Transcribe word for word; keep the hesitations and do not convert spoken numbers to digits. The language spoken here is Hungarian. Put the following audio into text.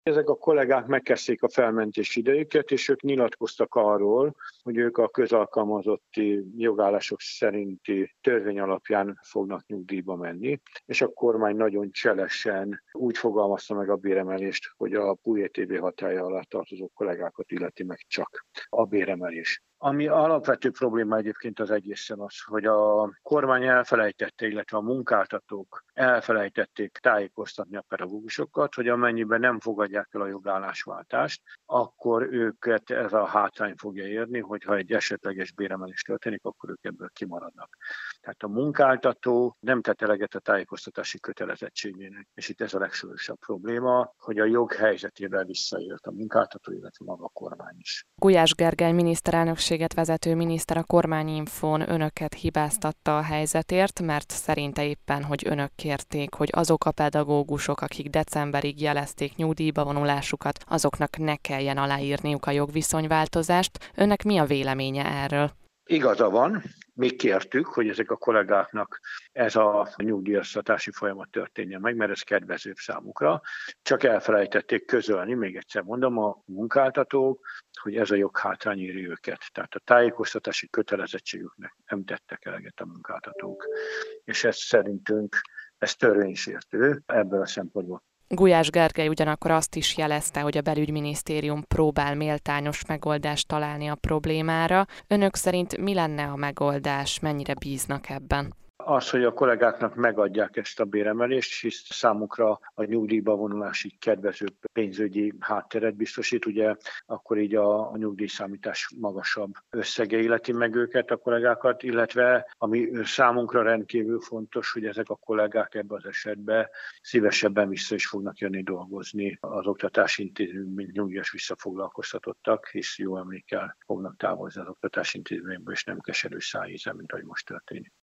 Ezek a kollégák megkezdték a felmentés idejüket, és ők nyilatkoztak arról, hogy ők a közalkalmazotti jogállások szerinti törvény alapján fognak nyugdíjba menni, és a kormány nagyon cselesen úgy fogalmazta meg a béremelést, hogy a pú é té bé hatálya alá tartozó kollégákat illeti meg csak a béremelés. Ami alapvető probléma egyébként az egészen az, hogy a kormány elfelejtette, illetve a munkáltatók elfelejtették tájékoztatni a pedagógusokat, hogy amennyiben nem fogadják el a jogállásváltást, akkor őket ez a hátrány fogja érni, hogyha egy esetleges béremelés történik, akkor ők ebből kimaradnak. Tehát a munkáltató nem tett eleget a tájékoztatási kötelezettségének, és itt ez a legsúlyosabb probléma, hogy a jog helyzetével visszaélt a munkáltató, illetve maga a kormány is. Gulyás Gergely miniszterelnökséget vezető miniszter a Kormányinfón önöket hibáztatta a helyzetért, mert szerinte éppen, hogy önök kérték, hogy azok a pedagógusok, akik decemberig jelezték nyugdíjba vonulásukat, azoknak ne kelljen aláírniuk a jogviszonyváltozást. Önnek mi a véleménye erről? Igaza van, mi kértük, hogy ezek a kollégáknak ez a nyugdíjaztatási folyamat történjen meg, mert ez kedvezőbb számukra. Csak elfelejtették közölni, még egyszer mondom, a munkáltatók, hogy ez a joghátrány éri őket. Tehát a tájékoztatási kötelezettségüknek nem tettek eleget a munkáltatók. És ez szerintünk ez törvénysértő ebből a szempontból. Gulyás Gergely ugyanakkor azt is jelezte, hogy a belügyminisztérium próbál méltányos megoldást találni a problémára. Önök szerint mi lenne a megoldás, mennyire bíznak ebben? Az, hogy a kollégáknak megadják ezt a béremelést, hisz számukra a nyugdíjba vonulásig kedvezőbb pénzügyi hátteret biztosít, ugye akkor így a, a nyugdíjszámítás magasabb összege illeti meg őket, a kollégákat, illetve ami számunkra rendkívül fontos, hogy ezek a kollégák ebben az esetben szívesebben vissza is fognak jönni dolgozni az oktatási intézményben, mint nyugdíjas visszafoglalkoztatottak, hisz jó emlékkel fognak távozni az oktatási intézményből, és nem keserű szájízen, mint ahogy most történik.